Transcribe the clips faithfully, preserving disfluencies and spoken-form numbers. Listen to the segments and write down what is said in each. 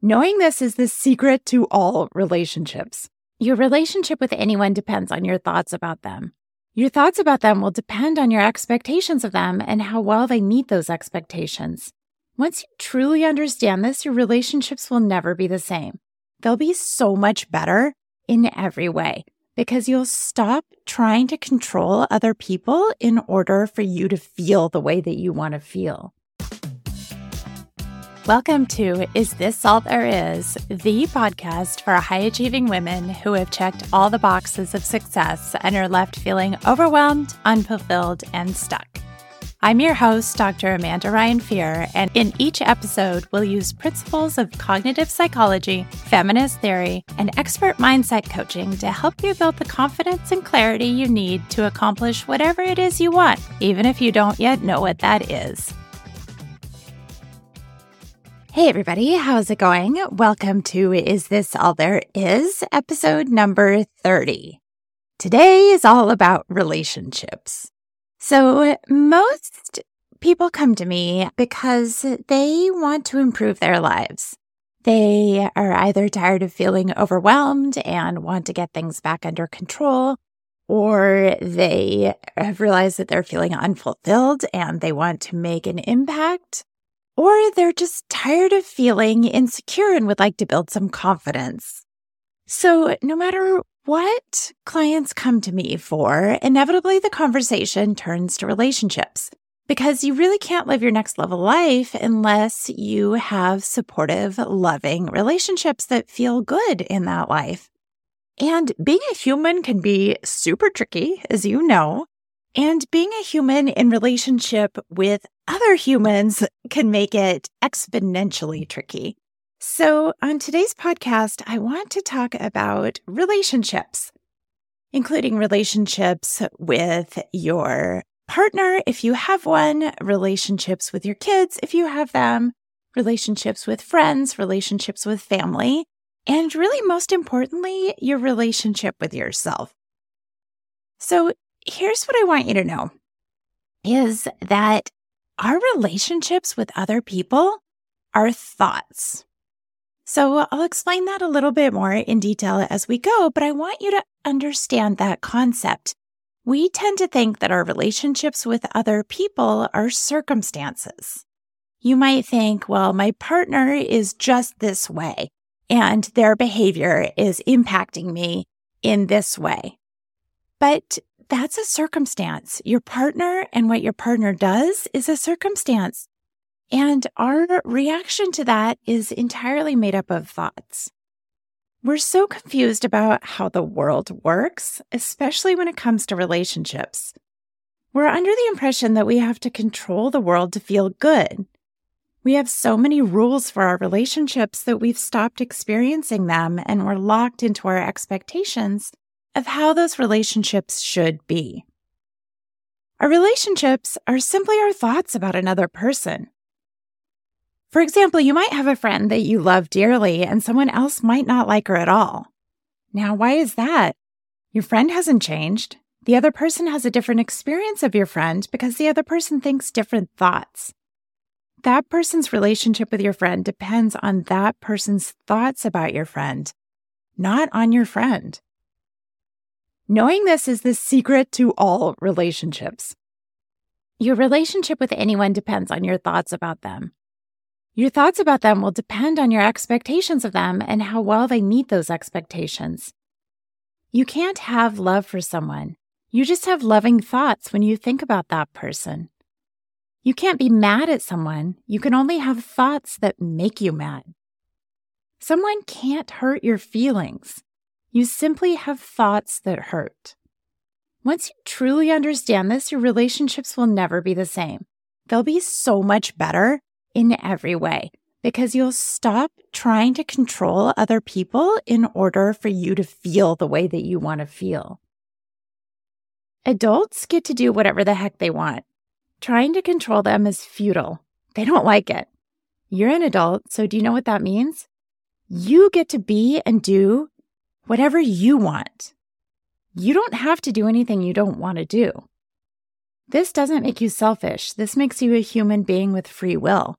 Knowing this is the secret to all relationships. Your relationship with anyone depends on your thoughts about them. Your thoughts about them will depend on your expectations of them and how well they meet those expectations. Once you truly understand this, your relationships will never be the same. They'll be so much better in every way because you'll stop trying to control other people in order for you to feel the way that you want to feel. Welcome to Is This All There Is, the podcast for high-achieving women who have checked all the boxes of success and are left feeling overwhelmed, unfulfilled, and stuck. I'm your host, Doctor Amanda Ryan Fear, and in each episode, we'll use principles of cognitive psychology, feminist theory, and expert mindset coaching to help you build the confidence and clarity you need to accomplish whatever it is you want, even if you don't yet know what that is. Hey everybody, how's it going? Welcome to Is This All There Is, episode number thirty. Today is all about relationships. So most people come to me because they want to improve their lives. They are either tired of feeling overwhelmed and want to get things back under control, or they have realized that they're feeling unfulfilled and they want to make an impact. Or they're just tired of feeling insecure and would like to build some confidence. So no matter what clients come to me for, inevitably the conversation turns to relationships because you really can't live your next level life unless you have supportive, loving relationships that feel good in that life. And being a human can be super tricky, as you know. And being a human in relationship with other humans can make it exponentially tricky. So on today's podcast, I want to talk about relationships, including relationships with your partner, if you have one, relationships with your kids, if you have them, relationships with friends, relationships with family, and really most importantly, your relationship with yourself. So here's what I want you to know, is that our relationships with other people are thoughts. So I'll explain that a little bit more in detail as we go, but I want you to understand that concept. We tend to think that our relationships with other people are circumstances. You might think, well, my partner is just this way, and their behavior is impacting me in this way. But that's a circumstance. Your partner and what your partner does is a circumstance. And our reaction to that is entirely made up of thoughts. We're so confused about how the world works, especially when it comes to relationships. We're under the impression that we have to control the world to feel good. We have so many rules for our relationships that we've stopped experiencing them and we're locked into our expectations of how those relationships should be. Our relationships are simply our thoughts about another person. For example, you might have a friend that you love dearly and someone else might not like her at all. Now, why is that? Your friend hasn't changed. The other person has a different experience of your friend because the other person thinks different thoughts. That person's relationship with your friend depends on that person's thoughts about your friend, not on your friend. Knowing this is the secret to all relationships. Your relationship with anyone depends on your thoughts about them. Your thoughts about them will depend on your expectations of them and how well they meet those expectations. You can't have love for someone. You just have loving thoughts when you think about that person. You can't be mad at someone. You can only have thoughts that make you mad. Someone can't hurt your feelings. You simply have thoughts that hurt. Once you truly understand this, your relationships will never be the same. They'll be so much better in every way because you'll stop trying to control other people in order for you to feel the way that you want to feel. Adults get to do whatever the heck they want. Trying to control them is futile. They don't like it. You're an adult, so do you know what that means? You get to be and do whatever you want. You don't have to do anything you don't want to do. This doesn't make you selfish. This makes you a human being with free will.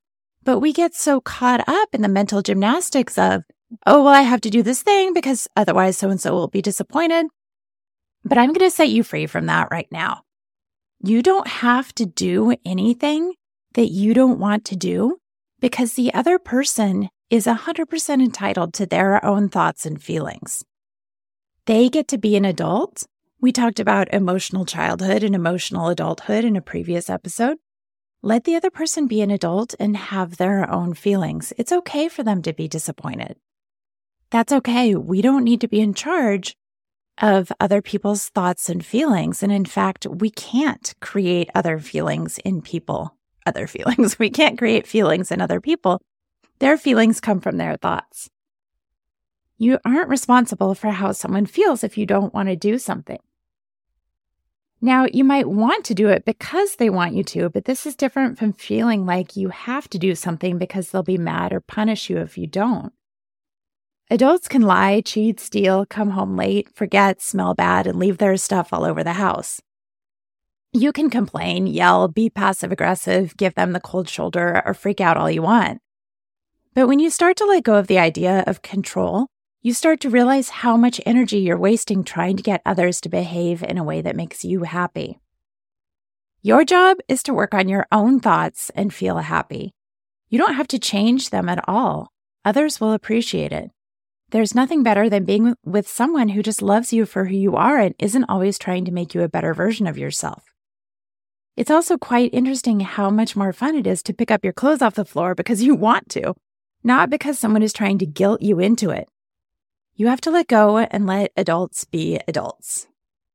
But we get so caught up in the mental gymnastics of, oh, well, I have to do this thing because otherwise so-and-so will be disappointed. But I'm going to set you free from that right now. You don't have to do anything that you don't want to do because the other person is one hundred percent entitled to their own thoughts and feelings. They get to be an adult. We talked about emotional childhood and emotional adulthood in a previous episode. Let the other person be an adult and have their own feelings. It's okay for them to be disappointed. That's okay. We don't need to be in charge of other people's thoughts and feelings. And in fact, we can't create other feelings in people. Other feelings. We can't create feelings in other people. Their feelings come from their thoughts. You aren't responsible for how someone feels if you don't want to do something. Now, you might want to do it because they want you to, but this is different from feeling like you have to do something because they'll be mad or punish you if you don't. Adults can lie, cheat, steal, come home late, forget, smell bad, and leave their stuff all over the house. You can complain, yell, be passive-aggressive, give them the cold shoulder, or freak out all you want. But when you start to let go of the idea of control, you start to realize how much energy you're wasting trying to get others to behave in a way that makes you happy. Your job is to work on your own thoughts and feel happy. You don't have to change them at all. Others will appreciate it. There's nothing better than being with someone who just loves you for who you are and isn't always trying to make you a better version of yourself. It's also quite interesting how much more fun it is to pick up your clothes off the floor because you want to, not because someone is trying to guilt you into it. You have to let go and let adults be adults.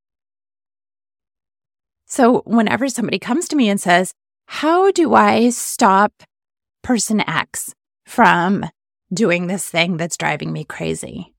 So whenever somebody comes to me and says, how do I stop person X from doing this thing that's driving me crazy?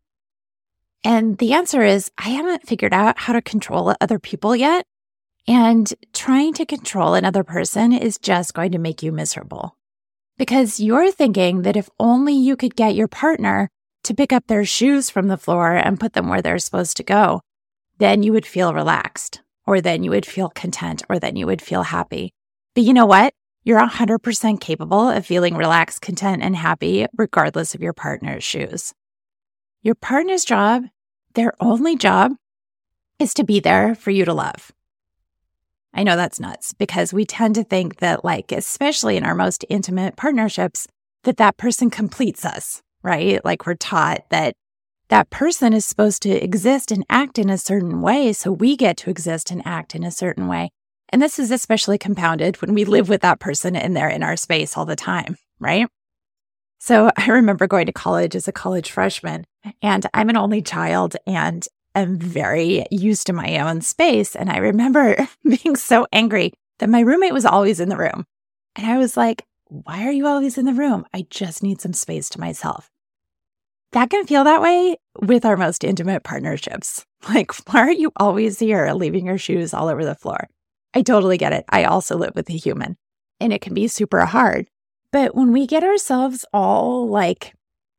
And the answer is, I haven't figured out how to control other people yet. And trying to control another person is just going to make you miserable. Because you're thinking that if only you could get your partner to pick up their shoes from the floor and put them where they're supposed to go, then you would feel relaxed, or then you would feel content, or then you would feel happy. But you know what? You're one hundred percent capable of feeling relaxed, content, and happy regardless of your partner's shoes. Your partner's job, their only job, is to be there for you to love. I know that's nuts because we tend to think that, like, especially in our most intimate partnerships, that that person completes us, right? Like we're taught that that person is supposed to exist and act in a certain way, so we get to exist and act in a certain way. And this is especially compounded when we live with that person and they're in our space all the time, right? So I remember going to college as a college freshman, and I'm an only child, and I'm very used to my own space. And I remember being so angry that my roommate was always in the room. And I was like, why are you always in the room? I just need some space to myself. That can feel that way with our most intimate partnerships. Like, why are you always here leaving your shoes all over the floor? I totally get it. I also live with a human, and it can be super hard. But when we get ourselves all like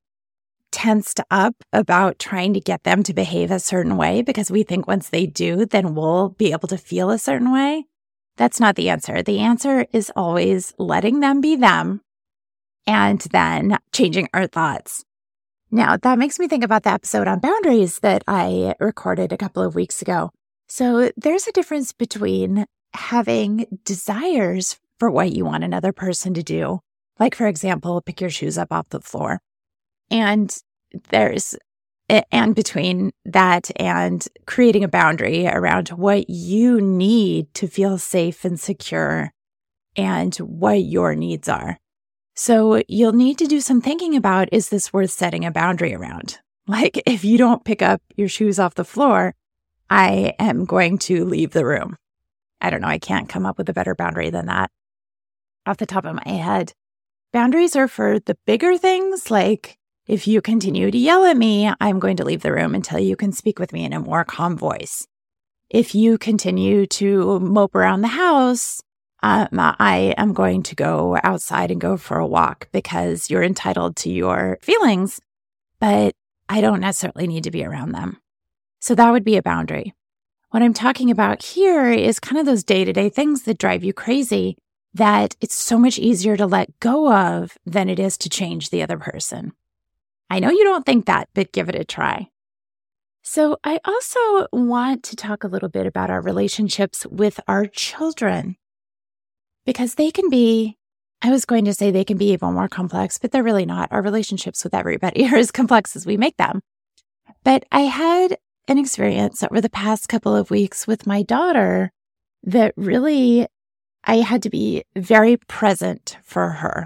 tensed up about trying to get them to behave a certain way because we think once they do, then we'll be able to feel a certain way, that's not the answer. The answer is always letting them be them and then changing our thoughts. Now, that makes me think about the episode on boundaries that I recorded a couple of weeks ago. So there's a difference between having desires for what you want another person to do, like, for example, pick your shoes up off the floor. And there's, and between that and creating a boundary around what you need to feel safe and secure and what your needs are. So you'll need to do some thinking about, is this worth setting a boundary around? Like, if you don't pick up your shoes off the floor, I am going to leave the room. I don't know. I can't come up with a better boundary than that off the top of my head. Boundaries are for the bigger things, like if you continue to yell at me, I'm going to leave the room until you can speak with me in a more calm voice. If you continue to mope around the house, um, I am going to go outside and go for a walk because you're entitled to your feelings, but I don't necessarily need to be around them. So that would be a boundary. What I'm talking about here is kind of those day-to-day things that drive you crazy. that it's so much easier to let go of than it is to change the other person. I know you don't think that, but give it a try. So I also want to talk a little bit about our relationships with our children, because they can be, I was going to say they can be even more complex, but they're really not. Our relationships with everybody are as complex as we make them. But I had an experience over the past couple of weeks with my daughter that really, I had to be very present for her.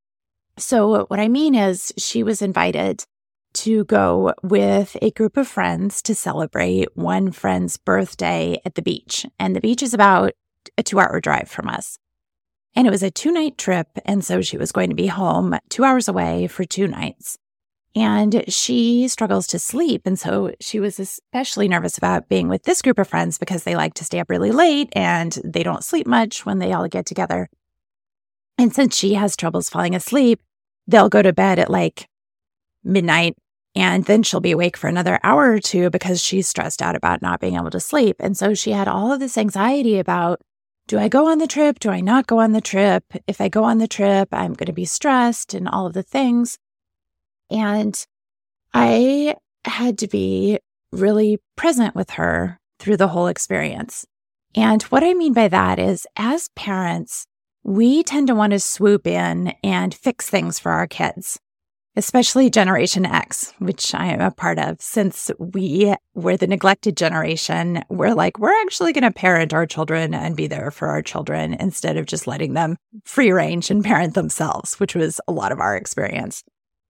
So what I mean is she was invited to go with a group of friends to celebrate one friend's birthday at the beach. And the beach is about a two-hour drive from us. And it was a two-night trip, and so she was going to be home two hours away for two nights. And she struggles to sleep, and so she was especially nervous about being with this group of friends because they like to stay up really late, and they don't sleep much when they all get together. And since she has troubles falling asleep, they'll go to bed at like midnight, and then she'll be awake for another hour or two because she's stressed out about not being able to sleep. And so she had all of this anxiety about, do I go on the trip? Do I not go on the trip? If I go on the trip, I'm going to be stressed and all of the things. And I had to be really present with her through the whole experience. And what I mean by that is, as parents, we tend to want to swoop in and fix things for our kids, especially Generation X, which I am a part of. Since we were the neglected generation, we're like, we're actually going to parent our children and be there for our children instead of just letting them free range and parent themselves, which was a lot of our experience.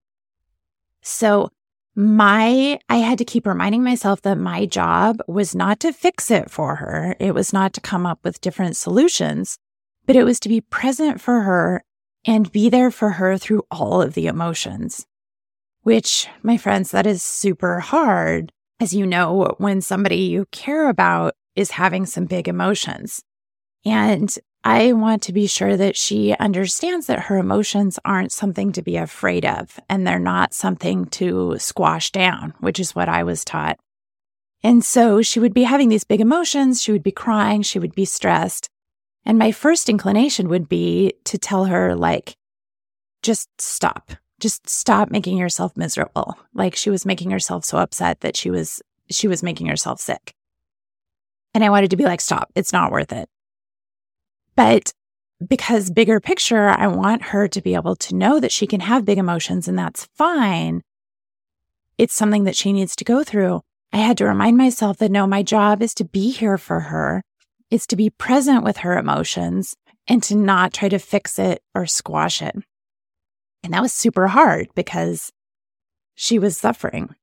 So my, I had to keep reminding myself that my job was not to fix it for her. It was not to come up with different solutions, but it was to be present for her and be there for her through all of the emotions, which, my friends, that is super hard, as you know, when somebody you care about is having some big emotions. And I want to be sure that she understands that her emotions aren't something to be afraid of, and they're not something to squash down, which is what I was taught. And so she would be having these big emotions, she would be crying, she would be stressed. And my first inclination would be to tell her, like, just stop. Just stop making yourself miserable. Like, she was making herself so upset that she was she was making herself sick. And I wanted to be like, stop, it's not worth it. But because bigger picture, I want her to be able to know that she can have big emotions and that's fine. It's something that she needs to go through. I had to remind myself that no, my job is to be here for her. It's to be present with her emotions and to not try to fix it or squash it. And that was super hard because she was suffering.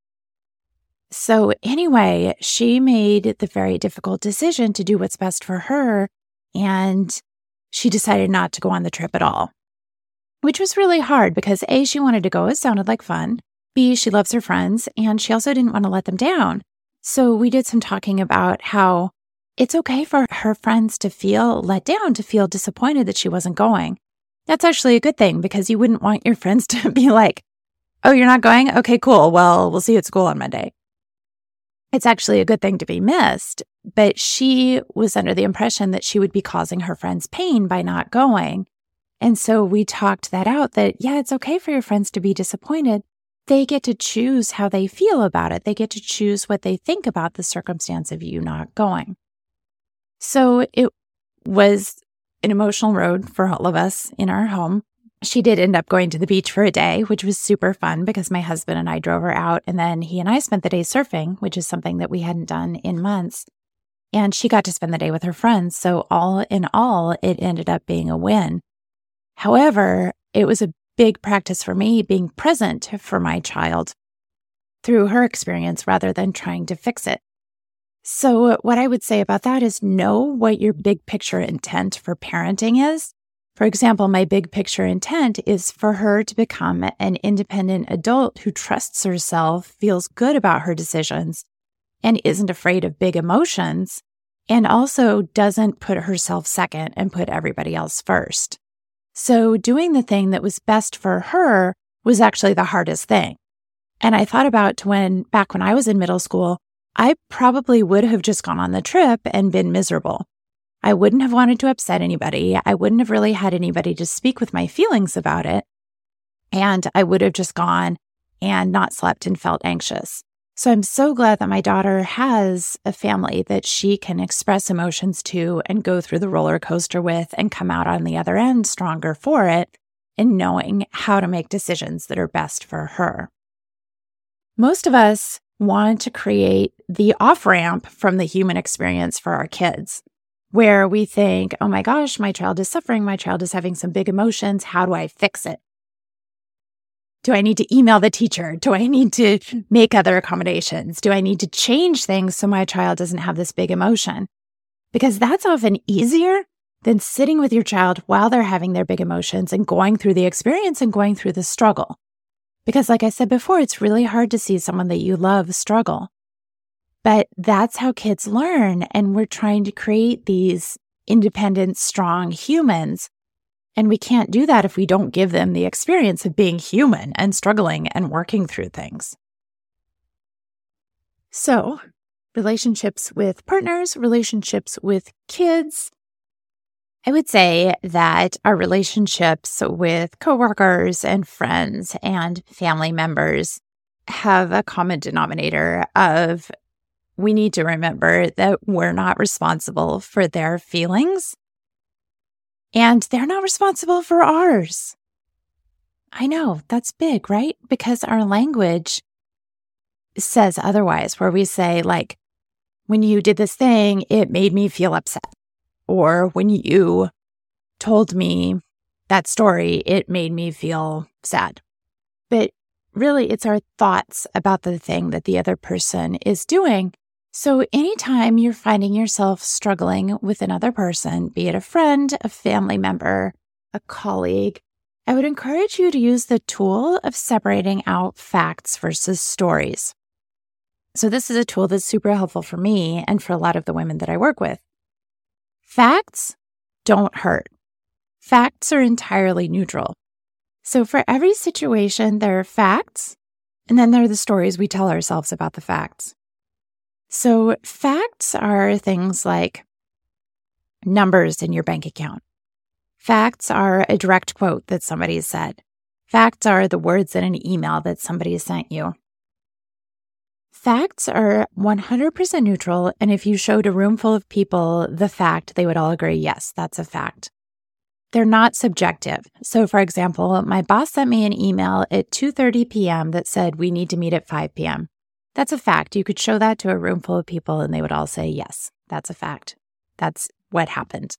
So anyway, she made the very difficult decision to do what's best for her. And she decided not to go on the trip at all, which was really hard because A, she wanted to go. It sounded like fun. B, she loves her friends, and she also didn't want to let them down. So we did some talking about how it's okay for her friends to feel let down, to feel disappointed that she wasn't going. That's actually a good thing because you wouldn't want your friends to be like, oh, you're not going? Okay, cool. Well, we'll see you at school on Monday. It's actually a good thing to be missed, but she was under the impression that she would be causing her friends pain by not going. And so we talked that out that, yeah, it's okay for your friends to be disappointed. They get to choose how they feel about it. They get to choose what they think about the circumstance of you not going. So it was an emotional road for all of us in our home. She did end up going to the beach for a day, which was super fun because my husband and I drove her out. And then he and I spent the day surfing, which is something that we hadn't done in months. And she got to spend the day with her friends. So all in all, it ended up being a win. However, it was a big practice for me being present for my child through her experience rather than trying to fix it. So what I would say about that is know what your big picture intent for parenting is. For example, my big picture intent is for her to become an independent adult who trusts herself, feels good about her decisions, and isn't afraid of big emotions, and also doesn't put herself second and put everybody else first. So doing the thing that was best for her was actually the hardest thing. And I thought about when, back when I was in middle school, I probably would have just gone on the trip and been miserable. I wouldn't have wanted to upset anybody. I wouldn't have really had anybody to speak with my feelings about it. And I would have just gone and not slept and felt anxious. So I'm so glad that my daughter has a family that she can express emotions to and go through the roller coaster with and come out on the other end stronger for it and knowing how to make decisions that are best for her. Most of us want to create the off-ramp from the human experience for our kids, where we think, oh my gosh, my child is suffering, my child is having some big emotions, how do I fix it? Do I need to email the teacher? Do I need to make other accommodations? Do I need to change things so my child doesn't have this big emotion? Because that's often easier than sitting with your child while they're having their big emotions and going through the experience and going through the struggle. Because like I said before, it's really hard to see someone that you love struggle. But that's how kids learn. And we're trying to create these independent, strong humans. And we can't do that if we don't give them the experience of being human and struggling and working through things. So, relationships with partners, relationships with kids. I would say that our relationships with coworkers and friends and family members have a common denominator of we need to remember that we're not responsible for their feelings. And they're not responsible for ours. I know, that's big, right? Because our language says otherwise, where we say, like, when you did this thing, it made me feel upset. Or when you told me that story, it made me feel sad. But really, it's our thoughts about the thing that the other person is doing. So anytime you're finding yourself struggling with another person, be it a friend, a family member, a colleague, I would encourage you to use the tool of separating out facts versus stories. So this is a tool that's super helpful for me and for a lot of the women that I work with. Facts don't hurt. Facts are entirely neutral. So for every situation, there are facts, and then there are the stories we tell ourselves about the facts. So facts are things like numbers in your bank account. Facts are a direct quote that somebody said. Facts are the words in an email that somebody sent you. Facts are one hundred percent neutral, and if you showed a room full of people the fact, they would all agree, yes, that's a fact. They're not subjective. So for example, my boss sent me an email at two thirty p.m. that said we need to meet at five p.m. That's a fact. You could show that to a room full of people and they would all say, yes, that's a fact. That's what happened.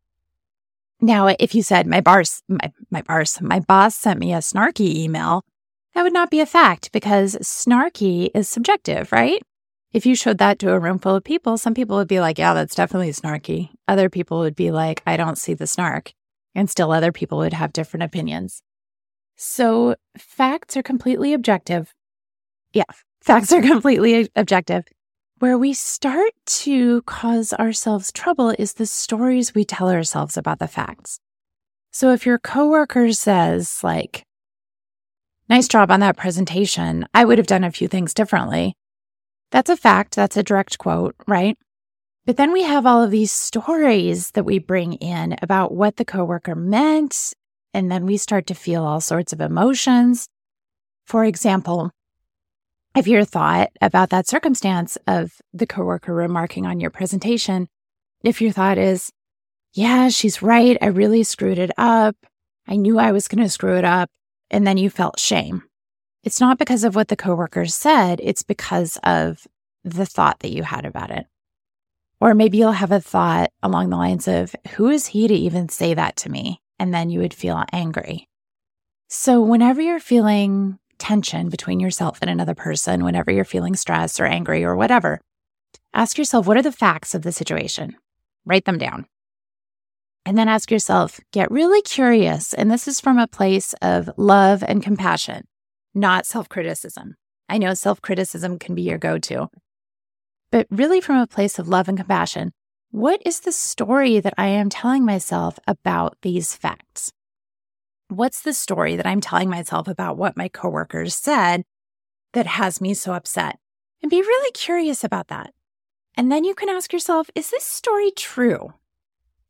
Now, if you said my boss, my, my boss, my boss sent me a snarky email, that would not be a fact because snarky is subjective, right? If you showed that to a room full of people, some people would be like, yeah, that's definitely snarky. Other people would be like, I don't see the snark. And still other people would have different opinions. So facts are completely objective. Yeah. Facts are completely objective. Where we start to cause ourselves trouble is the stories we tell ourselves about the facts. So if your coworker says, like, nice job on that presentation, I would have done a few things differently. That's a fact. That's a direct quote, right? But then we have all of these stories that we bring in about what the coworker meant, and then we start to feel all sorts of emotions. For example, if your thought about that circumstance of the coworker remarking on your presentation, if your thought is, yeah, she's right, I really screwed it up, I knew I was going to screw it up, and then you felt shame. It's not because of what the coworker said, it's because of the thought that you had about it. Or maybe you'll have a thought along the lines of, who is he to even say that to me? And then you would feel angry. So whenever you're feeling tension between yourself and another person, whenever you're feeling stressed or angry or whatever, ask yourself, what are the facts of the situation? Write them down. And then ask yourself, get really curious. And this is from a place of love and compassion, not self-criticism. I know self-criticism can be your go-to, but really from a place of love and compassion. What is the story that I am telling myself about these facts? What's the story that I'm telling myself about what my coworkers said that has me so upset? And be really curious about that. And then you can ask yourself, is this story true?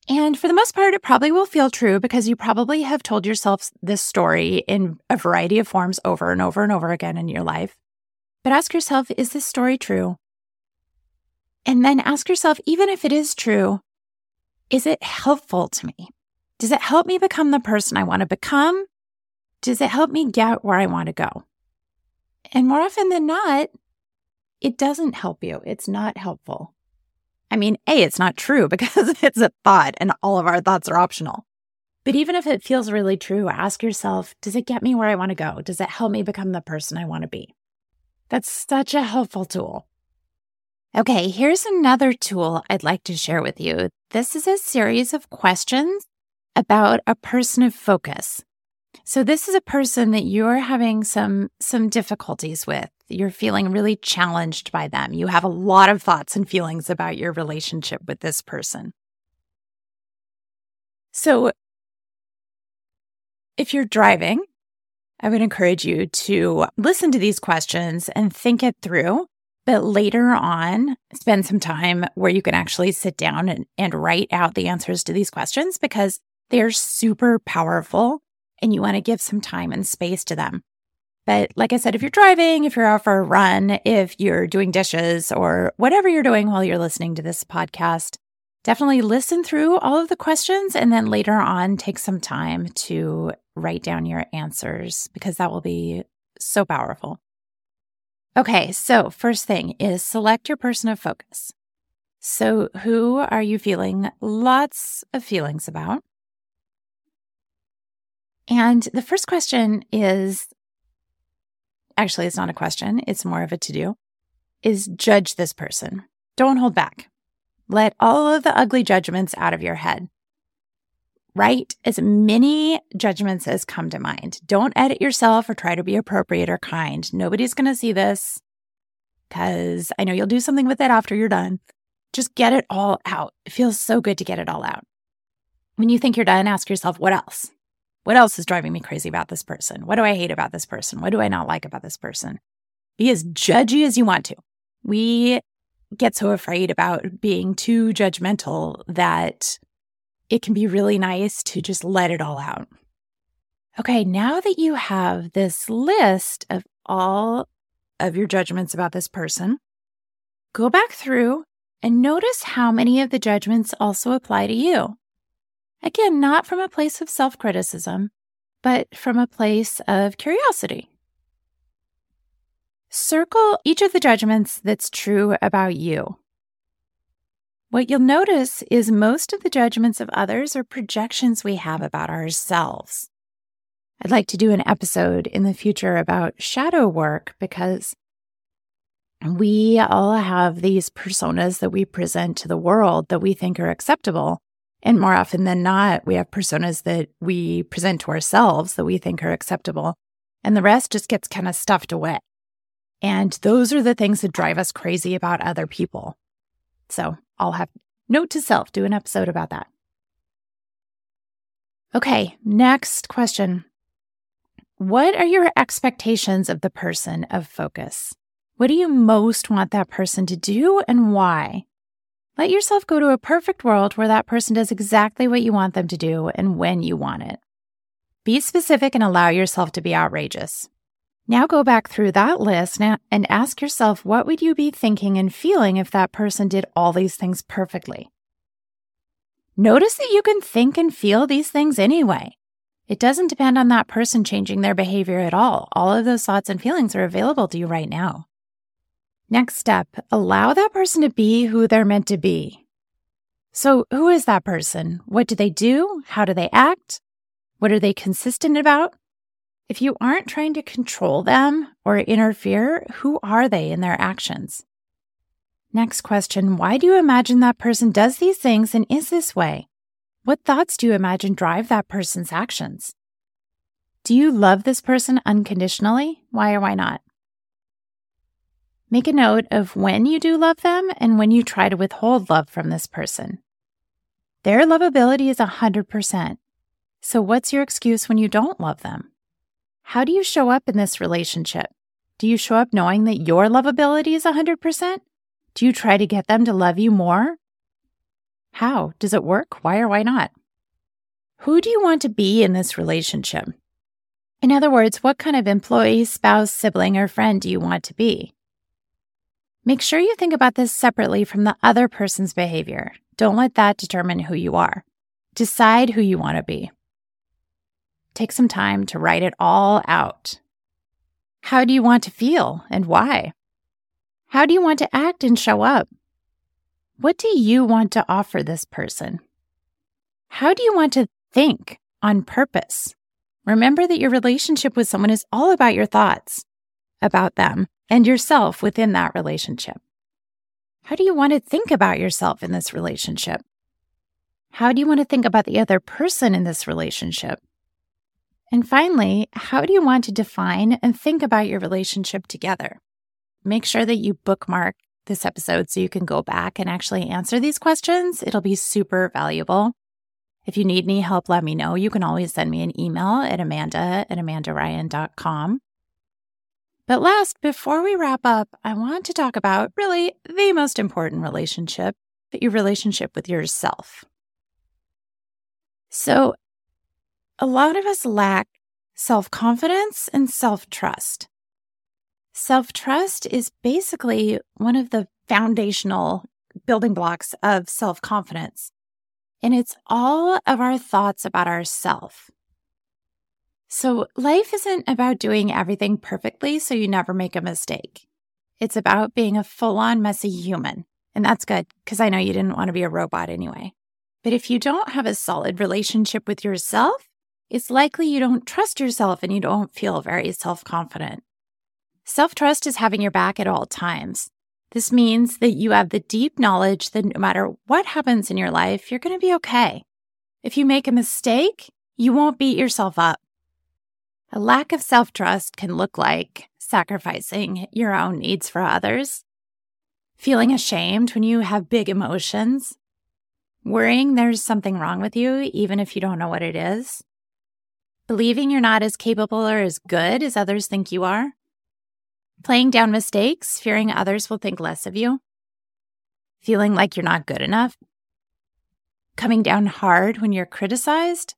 And for the most part, it probably will feel true because you probably have told yourself this story in a variety of forms over and over and over again in your life. But ask yourself, is this story true? And then ask yourself, even if it is true, is it helpful to me? Does it help me become the person I want to become? Does it help me get where I want to go? And more often than not, it doesn't help you. It's not helpful. I mean, A, it's not true because it's a thought and all of our thoughts are optional. But even if it feels really true, ask yourself, does it get me where I want to go? Does it help me become the person I want to be? That's such a helpful tool. Okay, here's another tool I'd like to share with you. This is a series of questions about a person of focus. So this is a person that you're having some, some difficulties with. You're feeling really challenged by them. You have a lot of thoughts and feelings about your relationship with this person. So if you're driving, I would encourage you to listen to these questions and think it through, but later on, spend some time where you can actually sit down and, and write out the answers to these questions because they're super powerful and you want to give some time and space to them. But like I said, if you're driving, if you're out for a run, if you're doing dishes or whatever you're doing while you're listening to this podcast, definitely listen through all of the questions and then later on take some time to write down your answers because that will be so powerful. Okay, so first thing is select your person of focus. So who are you feeling lots of feelings about? And the first question is, actually, it's not a question, it's more of a to-do, is judge this person. Don't hold back. Let all of the ugly judgments out of your head. Write as many judgments as come to mind. Don't edit yourself or try to be appropriate or kind. Nobody's going to see this because I know you'll do something with it after you're done. Just get it all out. It feels so good to get it all out. When you think you're done, ask yourself, what else? What else is driving me crazy about this person? What do I hate about this person? What do I not like about this person? Be as judgy as you want to. We get so afraid about being too judgmental that it can be really nice to just let it all out. Okay, now that you have this list of all of your judgments about this person, go back through and notice how many of the judgments also apply to you. Again, not from a place of self-criticism, but from a place of curiosity. Circle each of the judgments that's true about you. What you'll notice is most of the judgments of others are projections we have about ourselves. I'd like to do an episode in the future about shadow work because we all have these personas that we present to the world that we think are acceptable. And more often than not, we have personas that we present to ourselves that we think are acceptable. And the rest just gets kind of stuffed away. And those are the things that drive us crazy about other people. So I'll have note to self, do an episode about that. Okay, next question. What are your expectations of the person of focus? What do you most want that person to do and why? Let yourself go to a perfect world where that person does exactly what you want them to do and when you want it. Be specific and allow yourself to be outrageous. Now go back through that list and ask yourself, what would you be thinking and feeling if that person did all these things perfectly? Notice that you can think and feel these things anyway. It doesn't depend on that person changing their behavior at all. All of those thoughts and feelings are available to you right now. Next step, allow that person to be who they're meant to be. So who is that person? What do they do? How do they act? What are they consistent about? If you aren't trying to control them or interfere, who are they in their actions? Next question, why do you imagine that person does these things and is this way? What thoughts do you imagine drive that person's actions? Do you love this person unconditionally? Why or why not? Make a note of when you do love them and when you try to withhold love from this person. Their lovability is one hundred percent. So what's your excuse when you don't love them? How do you show up in this relationship? Do you show up knowing that your lovability is one hundred percent? Do you try to get them to love you more? How? Does it work? Why or why not? Who do you want to be in this relationship? In other words, what kind of employee, spouse, sibling, or friend do you want to be? Make sure you think about this separately from the other person's behavior. Don't let that determine who you are. Decide who you want to be. Take some time to write it all out. How do you want to feel and why? How do you want to act and show up? What do you want to offer this person? How do you want to think on purpose? Remember that your relationship with someone is all about your thoughts about them and yourself within that relationship. How do you want to think about yourself in this relationship? How do you want to think about the other person in this relationship? And finally, how do you want to define and think about your relationship together? Make sure that you bookmark this episode so you can go back and actually answer these questions. It'll be super valuable. If you need any help, let me know. You can always send me an email at amanda at amanda ryan dot com. But last, before we wrap up, I want to talk about really the most important relationship, your relationship with yourself. So a lot of us lack self-confidence and self-trust. Self-trust is basically one of the foundational building blocks of self-confidence. And it's all of our thoughts about ourselves. So life isn't about doing everything perfectly so you never make a mistake. It's about being a full-on messy human. And that's good, because I know you didn't want to be a robot anyway. But if you don't have a solid relationship with yourself, it's likely you don't trust yourself and you don't feel very self-confident. Self-trust is having your back at all times. This means that you have the deep knowledge that no matter what happens in your life, you're going to be okay. If you make a mistake, you won't beat yourself up. A lack of self-trust can look like sacrificing your own needs for others, feeling ashamed when you have big emotions, worrying there's something wrong with you even if you don't know what it is, believing you're not as capable or as good as others think you are, playing down mistakes, fearing others will think less of you, feeling like you're not good enough, coming down hard when you're criticized,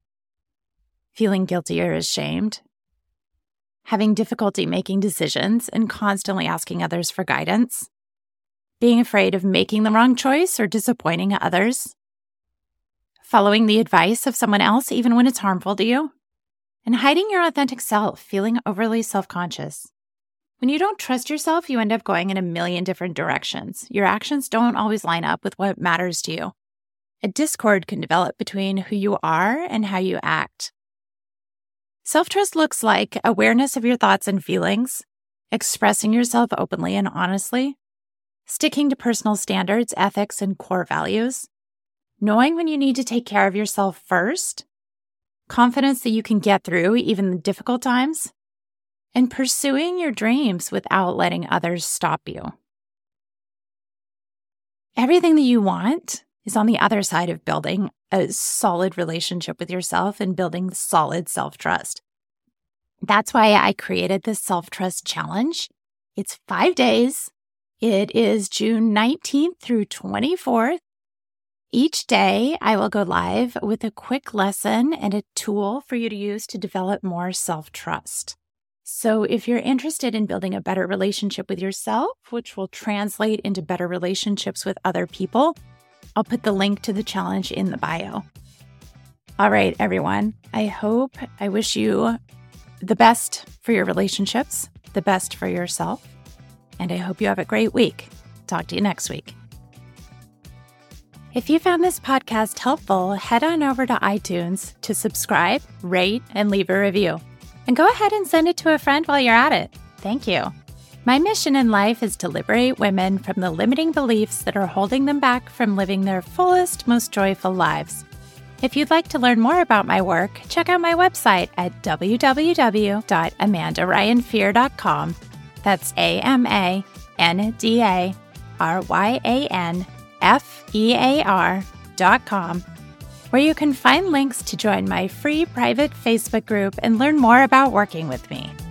feeling guilty or ashamed, having difficulty making decisions and constantly asking others for guidance, being afraid of making the wrong choice or disappointing others, following the advice of someone else even when it's harmful to you, and hiding your authentic self, feeling overly self-conscious. When you don't trust yourself, you end up going in a million different directions. Your actions don't always line up with what matters to you. A discord can develop between who you are and how you act. Self-trust looks like awareness of your thoughts and feelings, expressing yourself openly and honestly, sticking to personal standards, ethics, and core values, knowing when you need to take care of yourself first, confidence that you can get through even the difficult times, and pursuing your dreams without letting others stop you. Everything that you want is on the other side of building a solid relationship with yourself and building solid self-trust. That's why I created this self-trust challenge. It's five days. It is June nineteenth through twenty-fourth. Each day, I will go live with a quick lesson and a tool for you to use to develop more self-trust. So if you're interested in building a better relationship with yourself, which will translate into better relationships with other people, I'll put the link to the challenge in the bio. All right, everyone. I hope, I wish you the best for your relationships, the best for yourself, and I hope you have a great week. Talk to you next week. If you found this podcast helpful, head on over to iTunes to subscribe, rate, and leave a review. And go ahead and send it to a friend while you're at it. Thank you. My mission in life is to liberate women from the limiting beliefs that are holding them back from living their fullest, most joyful lives. If you'd like to learn more about my work, check out my website at w w w dot amanda ryan fear dot com. That's A M A N D A R Y A N F E A R dot com, where you can find links to join my free private Facebook group and learn more about working with me.